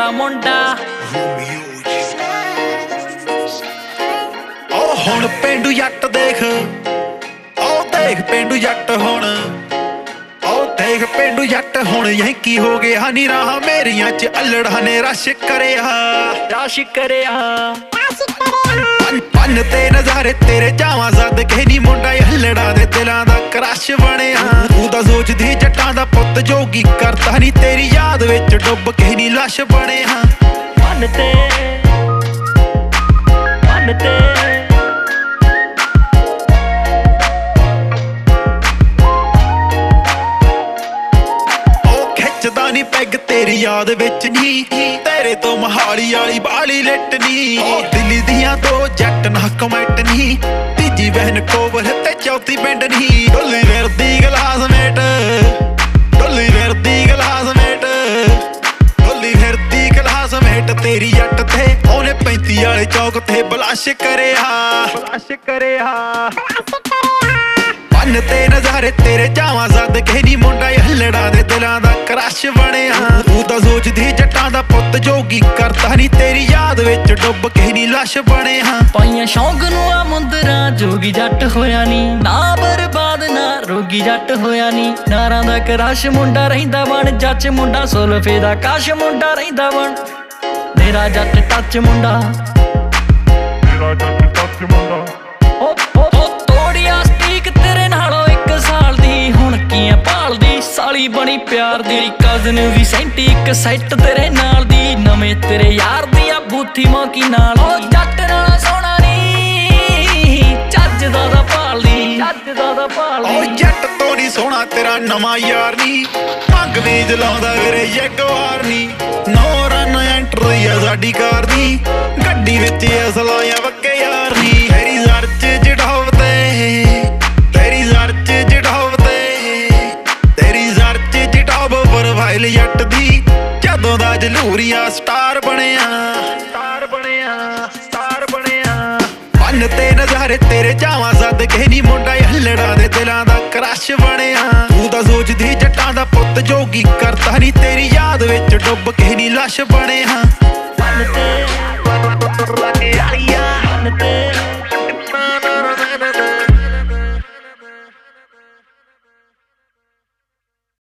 ਦਾ ਮੁੰਡਾ। ਉਹ ਹੁਣ ਪੇਂਡੂ ਜੱਟ ਦੇਖ, ਉਹ ਦੇਖ ਪੇਂਡੂ ਜੱਟ ਹੁਣ, ਉਹ ਦੇਖ ਪੇਂਡੂ ਜੱਟ ਹੁਣ ਯੈਂਕੀ ਹੋ ਗਿਆ ਨੀ ਰਾਹ ਮੇਰੀਆਂ ਚ ਅਲੜਾਂ ਨੇ ਰਸ਼ ਕਰਿਆ, ਰਸ਼ ਕਰਿਆ। ਪੰਨ ਤੇ ਨਜ਼ਾਰੇ ਤੇਰੇ ਜਾਵਾਂ ਸਦ ਕੇ ਨੀ ਮੁੰਡਾ ਅਲੜਾਂ ਦੇ ਦਿਲਾਂ ਦਾ ਕ੍ਰਸ਼ ਬਣਿਆ। ਤੂੰ ਤਾਂ ਸੋਚਦੀ ਜੱਟਾਂ ਦਾ ਪੁੱਤ ਜੋਗੀ ਕਰਤਾ ਨੀ ਤੇਰੀ ਯਾਦ ਵਿੱਚ ਡੁੱਬ ਕੇ ਨੀ ਲਾਸ਼ ਬਣਿਆ। ਪੰਨ ਤੇ ਖਿੱਚਦਾ ਨੀ ਪੈਗ ਤੇਰੀ ਯਾਦ ਵਿੱਚ ਨੀ, ਤੇਰੇ ਤੋਂ ਮਹਾਲੀ ਵਾਲੀ ਬਾਲੀ ਲਿਟ ਨੀ। ਦਿੱਲੀ ਦੀਆਂ ਦੋ ਜੱਟ ਨਾ ਕਮੈਂਟ ਨੀ, ਤੀਜੀ ਬਹਿਨ ਕੋਬਰ ਤੇ ਚੌਥੀ ਪਿੰਡ ਨੀ। ਡੋਲੀ ਫਿਰਦੀ ਗਲਾਸਮੇਟ, ਡੋਲੀ ਫਿਰਦੀ ਗਲਾਸਮੇਟ, ਡੋਲੀ ਫਿਰਦੀ ਗਲਾਸਮੇਟ ਤੇਰੀ ਜੱਟ ਤੇ ਉਹਨੇ 35 ਵਾਲੇ ਚੌਕ ਤੇ ਬਲਾਸ਼ ਕਰਿਆ, ਬਲਾਸ਼ ਕਰਿਆ। ਪੰਨ ਤੇ ਨਜ਼ਾਰੇ ਤੇਰੇ ਜਾਵਾਂ ਸਦ ਕੇ ਨੀ ਮੁੰਡਾ ਅਲੜਾਂ ਦੇ ਦਿਲਾਂ ਦਾ ਕ੍ਰਸ਼ ਬਣਿਆ। ਤੂੰ ਤਾਂ ਸੋਚਦੀ ਜੱਟਾਂ ਦਾ ਪੁੱਤ ਜੋਗੀ ਕਰਤਾ ਨੀ ਤੇਰੀ ਯਾਦ ਵਿੱਚ ਡੁੱਬ ਕੇ ਨੀ ਲਾਸ਼ ਬਣਿਆ। ਪਾਈਆਂ ਸ਼ੌਂਕ ਨੂੰ ਆ ਮੁੰਦਰਾਂ ਜੋਗੀ ਜੱਟ ਹੋਇਆ ਨੀ, ਨਾ ਬਰਬਾਦ ਨਾ ਰੋਗੀ ਜੱਟ ਹੋਇਆ ਨੀ। ਨਾਰਾਂ ਦਾ ਕ੍ਰਸ਼ ਮੁੰਡਾ ਰਹਿੰਦਾ ਬਣ, ਜੱਚ ਮੁੰਡਾ ਸੁਲਫੇ ਦਾ ਕਾਸ਼ ਮੁੰਡਾ ਰਹਿੰਦਾ ਬਣ। ਮੇਰਾ ਜੱਟ ਟੱਚ ਮੁੰਡਾ, ਮੇਰਾ ਜੱਟ ਟੱਚ ਮੁੰਡਾ। ਤੋੜਿਆ ਸਟੀਕ ਤੇਰੇ ਨਾਲੋਂ 1 ਸਾਲ ਦੀ, ਹੁਣ ਕੀ ਆ ਭਾਲਦੀ ਸਾਲੀ ਬਣੀ ਪਿਆਰ ਦੀ। ਕਜ਼ਨ ਵੀ ਸੈਂਟੀ ਇੱਕ ਸੈੱਟ ਤੇਰੇ ਨਾਲ ਦੀ, ਨਵੇਂ ਤੇਰੇ ਯਾਰ ਦੀ ਆ ਬੂਥੀ ਮੌਕੀ ਨਾਲ। ਉਹ ਜੱਟ ਨਾਲ ਸੋਹਣਾ ਨੀ ਚੱਜ ਦਾ ਭਾਲਦੀ, ਚੱਜ ਦਾ ਭਾਲਦੀ। ਉਹ ਜੱਟ ਤੋਂ ਨੀ ਸੋਹਣਾ ਤੇਰਾ ਨਵਾਂ ਯਾਰ ਨੀ, ਭੰਗ ਵੀ ਜਲਾਉਂਦਾ ਵੀਰੇ ਜਗਵਾਰ ਨੀ। 9 ਰਨ ਐਂਟਰੀ ਆ ਸਾਡੀ ਕਾਰ ਦੀ, ਗੱਡੀ ਵਿੱਚ ਅਸਲਾਂ ਆ ਵੱਕੇ ਯਾਰ ਨੀ। ਤੇਰੀ ਸਰਚ ਜੜਾਵ ਤੇ, ਤੇਰੀ ਸਰਚ ਜੜਾਵ ਤੇ, ਤੇਰੀ ਸਰਚ ਜੜਾਵ ਪ੍ਰੋਫਾਈਲ ਜੱਟ ਦੀ, ਜਦੋਂ ਦਾ ਜਲੂਰੀਆ ਸਟਾਰ ਬਣਿਆ, ਸਟਾਰ ਬਣਿਆ, ਸਟਾਰ ਬਣਿਆ। ਪੰਨ ਤੇ ਨਜ਼ਾਰੇ ਤੇਰੇ ਜਾਵਾਂ ਸਦ ਕੇ ਨੀ ਮੁੰਡਾ ਅਲੜਾਂ ਦੇ ਦਿਲਾਂ ਦਾ ਕ੍ਰਸ਼ ਬਣਿਆ। ਤੂੰ ਤਾਂ ਸੋਚਦੀ ਜੱਟਾਂ ਦਾ ਪੁੱਤ ਜੋਗੀ ਕਰਤਾ ਨੀ ਤੇਰੀ ਯਾਦ ਵਿੱਚ ਡੁੱਬ ਕੇ ਨੀ ਲਾਸ਼ ਬਣਿਆ।